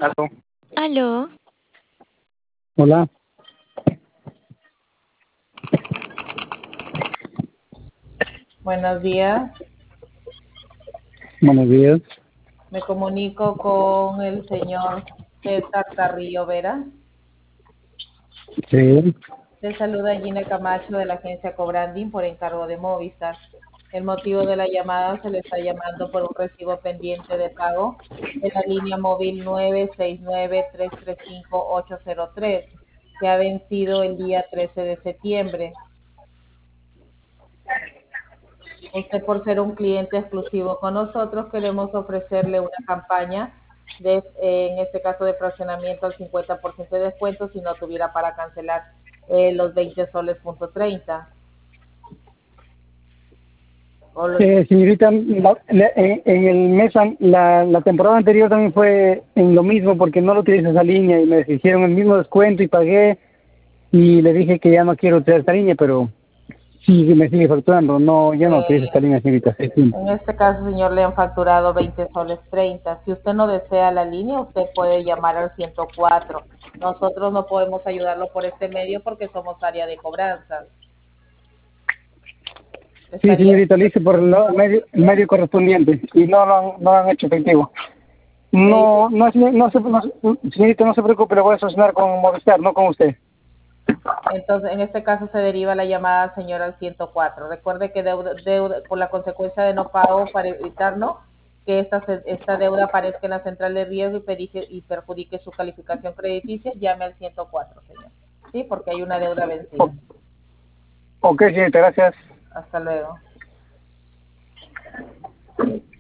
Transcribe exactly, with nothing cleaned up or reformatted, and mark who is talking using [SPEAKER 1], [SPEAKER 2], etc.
[SPEAKER 1] Aló.
[SPEAKER 2] Aló.
[SPEAKER 1] Hola.
[SPEAKER 3] Buenos días.
[SPEAKER 1] Buenos días.
[SPEAKER 3] Me comunico con el señor César Carrillo Vera.
[SPEAKER 1] Sí.
[SPEAKER 3] Le saluda Gina Camacho de la agencia Cobranding por encargo de Movistar. El motivo de la llamada, se le está llamando por un recibo pendiente de pago de la línea móvil nueve seis nueve, tres tres cinco, ocho cero tres, que ha vencido el día trece de septiembre. Usted, por ser un cliente exclusivo con nosotros, queremos ofrecerle una campaña de, eh, en este caso, de fraccionamiento al cincuenta por ciento de descuento si no tuviera para cancelar eh, los veinte soles punto treinta. O los,
[SPEAKER 1] Eh, señorita, la- la- en, en el mes, an- la, la temporada anterior también fue en lo mismo porque no lo utilicé esa línea y me hicieron el mismo descuento y pagué y le dije que ya no quiero utilizar esta línea, pero sí me sigue facturando. No, ya no utilizo
[SPEAKER 3] eh,
[SPEAKER 1] esta línea, señorita. Sí, sí.
[SPEAKER 3] en este caso, señor, le han facturado veinte soles treinta. Si usted no desea la línea, usted puede llamar al ciento cuatro. Nosotros no podemos ayudarlo por este medio porque somos área de cobranzas.
[SPEAKER 1] Sí,
[SPEAKER 3] Estaría
[SPEAKER 1] señorita, lo hice por el medio, el medio correspondiente y no lo, han, no lo han hecho efectivo.
[SPEAKER 3] eh,
[SPEAKER 1] No, no, no, no, se, no, señorita, no se preocupe, lo voy a solucionar con Movistar, no con usted.
[SPEAKER 3] Entonces, en este caso se deriva la llamada al señor al ciento cuatro. Recuerde que deuda, deuda, por la consecuencia de no pago, para evitarlo, que esta, esta deuda aparezca en la central de riesgo y, perjudique, y perjudique su calificación crediticia, llame al ciento cuatro, señor. Sí, porque hay una deuda vencida.
[SPEAKER 1] Ok, señorita, gracias.
[SPEAKER 3] Hasta luego.